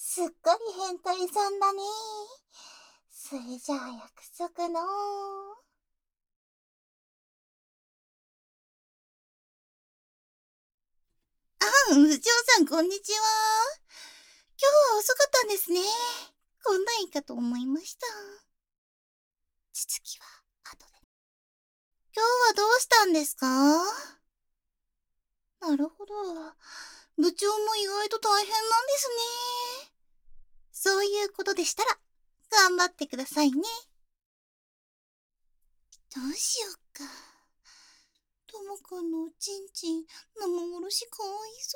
すっかり変態さんだね。それじゃあ約束の。部長さんこんにちは。今日は遅かったんですね。こんなんいいかと思いました。続きは後で。今日はどうしたんですか？なるほど。部長も意外と大変なんですね。そういうことでしたら、頑張ってくださいね。どうしよっか。ともくんのおちんちん、生殺しかわいそう。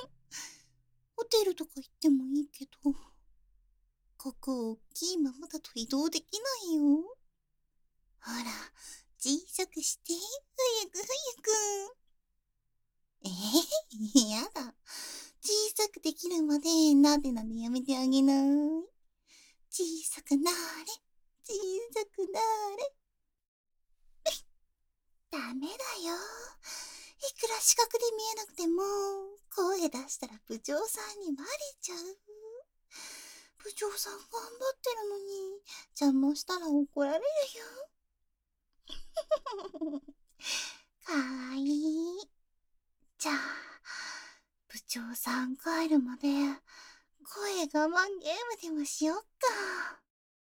ホテルとか行ってもいいけど、ここ大きいままだと移動できないよ。ほら、小さくして、早く早く。やだ。小さくできるまでなでなでやめてあげない。小さくなーれ。小さくなーれ。ダメだよ。いくら視覚で見えなくても、声出したら部長さんにバレちゃう。部長さん頑張ってるのに、邪魔したら怒られるよ。かわいい。じゃあ、部長さん帰るまで、声我慢ゲームでもしよっか。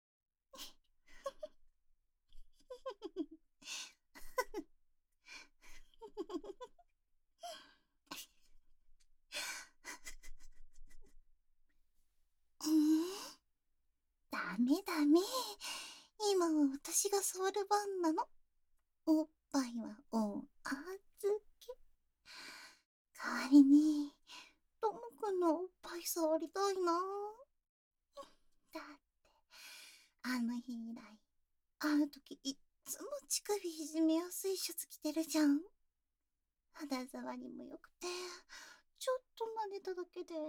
ダメダメ。今は私が触る番なの。おっぱいはお預け。代わりに、ともくんのおっぱい触りたいな。だって、あの日以来、会うときいっつも乳首いじめやすいシャツ着てるじゃん。肌触りも良くて、ちょっと撫でただけで。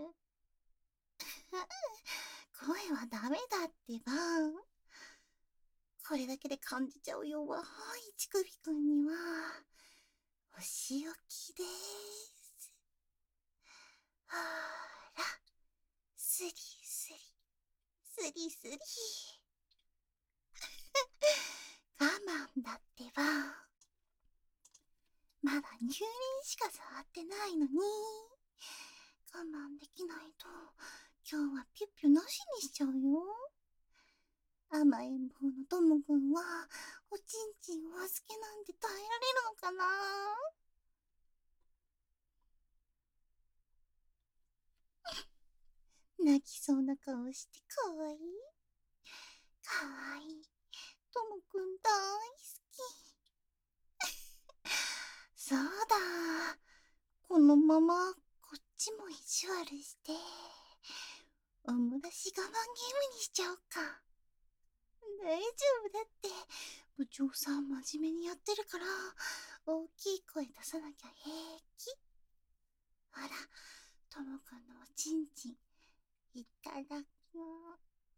声はダメだってば。これだけで感じちゃう弱い乳首くんには、お仕置きです。ほーら、スリスリ、スリスリ。我慢だってば。まだ乳輪しか触ってないのに。我慢できないと、今日はピュッピュなしにしちゃうよ。甘えん坊のともくんは、おちんちんお預けなんて耐えられるのかな。泣きそうな顔してかわいい。かわいい。ともくん大好き。そうだ。このまま、こっちも意地悪して、おもらし我慢ゲームにしちゃおうか。大丈夫だって。部長さん真面目にやってるから、大きい声出さなきゃ平気。ほら、ともくんのおちんちん、いただきます。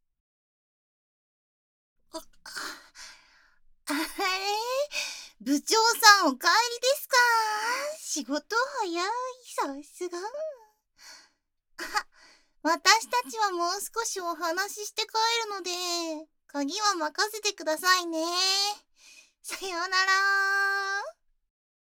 あれ、部長さんお帰りですか？仕事早い、さすが。私たちはもう少しお話しして帰るので、鍵は任せてくださいね。さようなら。